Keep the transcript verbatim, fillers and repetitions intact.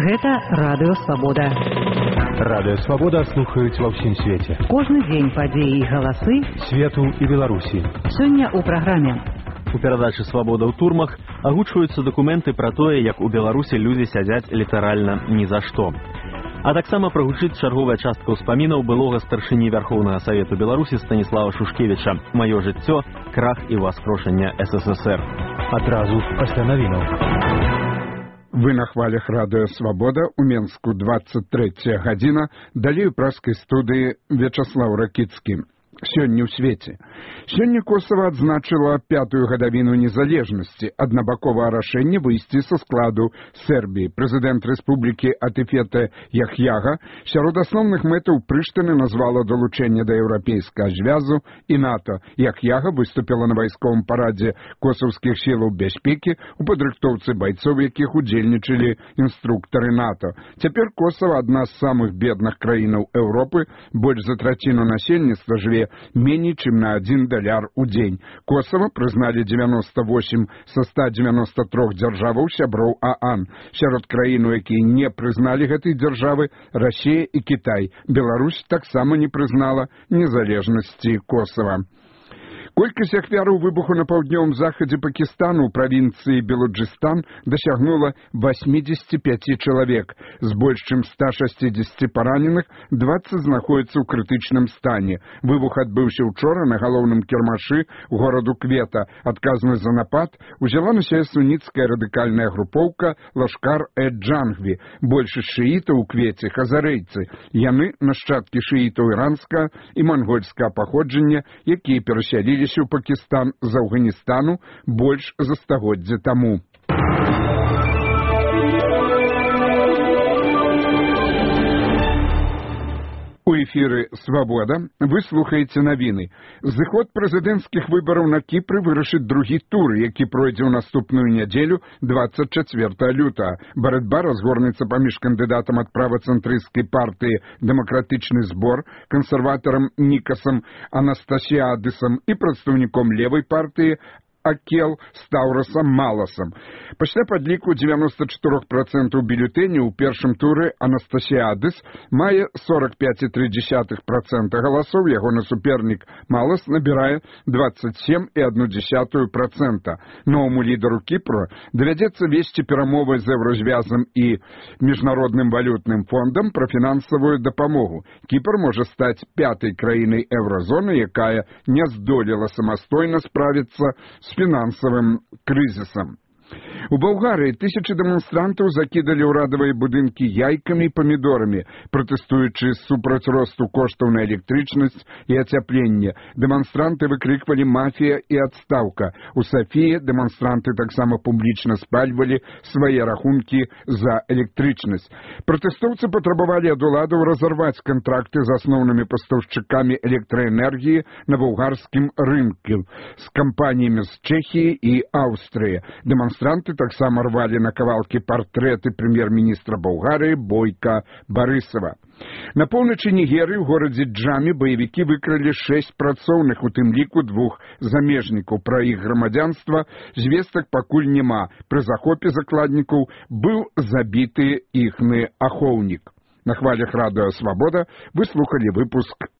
Гэта Радыё Свабода. Радыё Свабода слухаюць ва ўсім свеце. Кожны дзень падзеі і галасы свету і Беларусі. Сёння ў праграме. У перадачы «Свабода ў турмах» агучваюцца дакументы пра тое, як у Беларусі людзі сядзяць літаральна ні за што. А таксама прагучыць чарговая частка ўспамінаў былога старшыні Вярхоўнага Савету Беларусі Станіслава Шушкевіча «Маё жыццё. Крах і воскрошэнне СССР». Адразу пасля навінаў. Вы на хвалях Радыё Свабода, у Менску двадцать третья гадзіна, далей у праскай студыі Вячаслаў Ракіцкі. Сёння ў свеце. Сёння Косава адзначыла пятую гадавіну незалежнасці, аднабаковае рашэнне выйсці са складу Сербіі. Прэзідэнт рэспублікі Атыфета Яхьяга сярод асноўных мэтаў Прыштыны назвала далучэнне да еўрапейскага звязу і НАТО. Яхьяга выступіла на вайсковым парадзе косаўскіх сілаў бяспекі, у падрыхтоўцы байцоў, якіх удзельнічалі інструктары НАТО. Цяпер Косава адна з самых бедных краінаў Еўропы, больш за траціну насельніцтва жыве меней, чым на один даляр у дзень. Косава прызналі девяносто восемь са ста девяноста трох дзяржаваў сяброў ААН. Сярод краін, якія не прызналі гэтай дзяржавы, Расія і Кітай. Беларусь таксама не прызнала незалежнасці Косава. Колькасць ахвяраў выбуху на паўднёвым захадзе Пакістану ў правінцыі Белуджыстан дасягнула восемьдесят пять чалавек. З больш чым ста шестидесяти параненых двадцать знаходзяцца ў крытычным стане. Выбух адбыўся ўчора на галоўным кірмашы гораду Квета. Адказнасць за напад узяла на сябе суніцкая радыкальная групоўка Лашкар-э-Джангві. Большасць шыітаў у Квеце хазарэйцы. Яны нашчадкі шыітаў іранскага і мангольскага паходжання, якія перасяліліся у Пакістан з Афганістану больш за стагоддзя таму. У эфіры «Свабода» вы слухаеце навіны. Зыход прэзідэнцкіх выбараў на Кіпры вырашыць другі тур, які пройдзе ў наступную нядзелю двадцать четвёртого лютага. Барацьба разгорнецца паміж кандыдатам ад правацэнтрысцкай партыі «Дэмакратычны збор», кансерватарам Нікасам Анастасіадысам і прадстаўніком левай партыі Акел Стаўрасам Маласам. Пасля падліку девяносто четыре процента бюлетэняў у першым туры Анастасіадыс мае сорок пять и три десятых процента галасоў, ягоны супернік Малас набірае двадцать семь и одну десятую процента. Новому лідару Кіпра давядзецца весці перамовы з Еўразвязам і Міжнародным валютным фондам пра фінансавую дапамогу. Кіпр можа стаць пятай краінай еўразоны, якая не здолела самастойна справіцца з фінансавым крызісам. У Балгарыі тысячы дэманстрантаў закідалі ўрадавыя будынкі яйкамі і памідорамі, пратэстуючы супраць росту коштаў на электрычнасць і ацяпленне. Дэманстранты выкрыквалі «мафія» і «адстаўка». У Сафіі дэманстранты таксама публічна спальвалі свае рахункі за электрычнасць. Пратэстоўцы патрабавалі ад уладаў разарваць кантракты з асноўнымі пастаўшчыкамі электраэнергіі на балгарскім рынку з кампаніямі з Чэхіі і Аўстрыі. Дэманстранты таксама рвалі на кавалкі партрэты прэм'ер-міністра Балгарыі Бойка Барысава. На поўначы Нігерыі ў горадзе Джамі баевікі выкралі шэсць працоўных, у тым ліку двух замежнікаў. Пра іх грамадзянства звестак пакуль няма. Пры захопе закладнікаў быў забіты іхны ахоўнік. На хвалях Радыё Свабода вы слухалі выпуск